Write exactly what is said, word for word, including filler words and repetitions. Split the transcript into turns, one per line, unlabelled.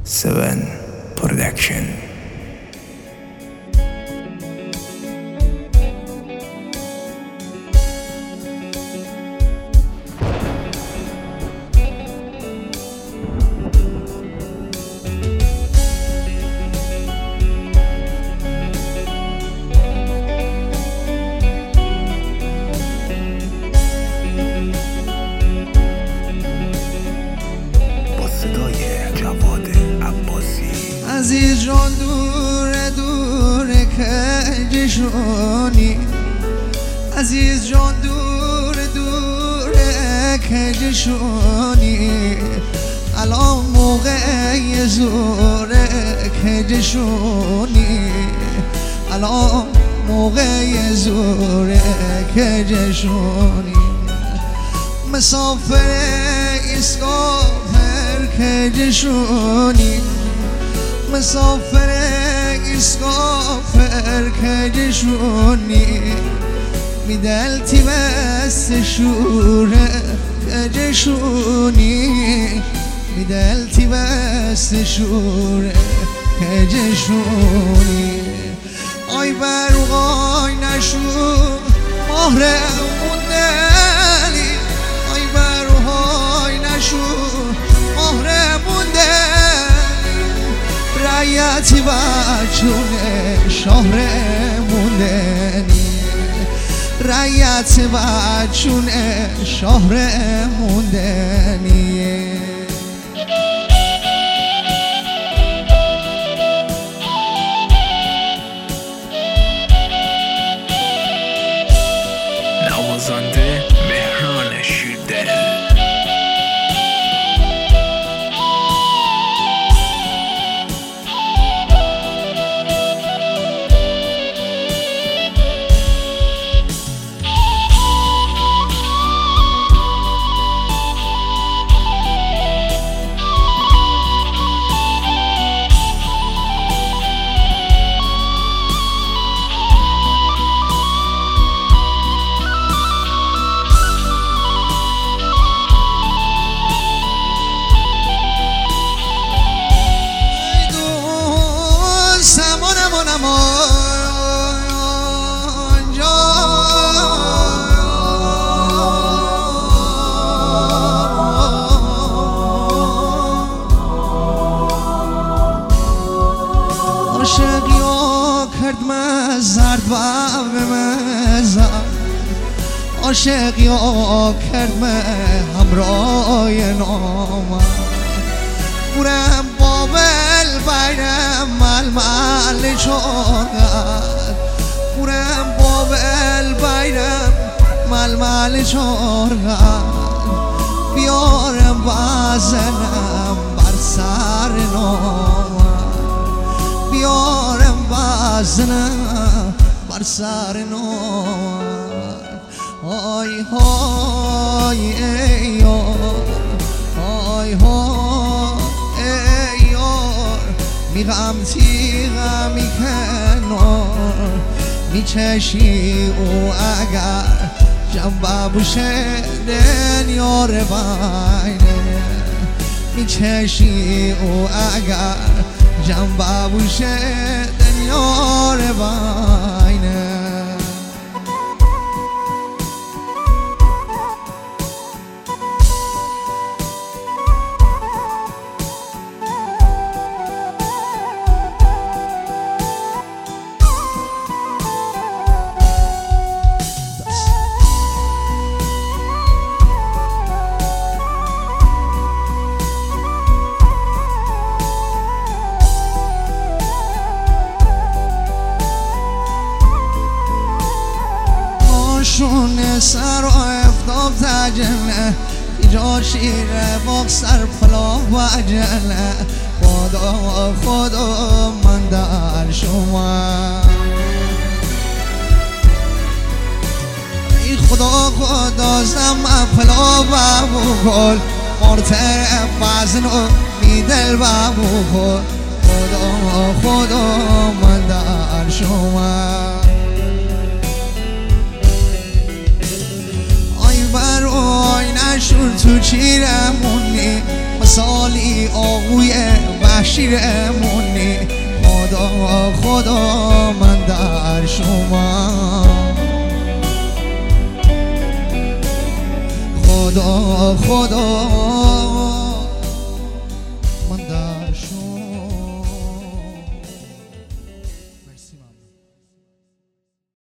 Seven Production.
عزیز جان دور دور کجشونی عزیز جان دور دور کجشونی الان موقع زور کجشونی الان موقع زور کجشونی مسافر اسکافر کجشونی مسافر اسکافر کجشونی میدلتی بست شوره کجشونی میدلتی بست شوره کجشونی آی برقای نشو مهره موندنی آی برقای نشو مهره موندنی رعیتی بچونه شهر موندنی رعیت بچونه شهر موندنی
نوازنده مهران شیردل.
عاشقیا کرد مزرد و به مزر عاشقیا کرد مه همراه نام برم بابل بیرم ململ چارد برم بابل بیرم ململ چارد بیارم بزنم بر سر نام بیارم بزنم بر سر نار آی های ای یار آی های ای یار میغم تیغم میکنار میچشی او اگر جنبه بوشه دنیار بینه میچشی او اگر جنبه بوشه دنیار بینه شونه سر و افتاب تجنه ایجا شیره باق سر پلا و جنه خدا خدا من در شما ای خدا خدا زم پلا و بگل مرتر بزن و میدل و بگل خدا خدا من در شما برای نشون تو چیرمونی مثالی آقوی شمشیرمونی خدا خدا من در شما خدا خدا من در شما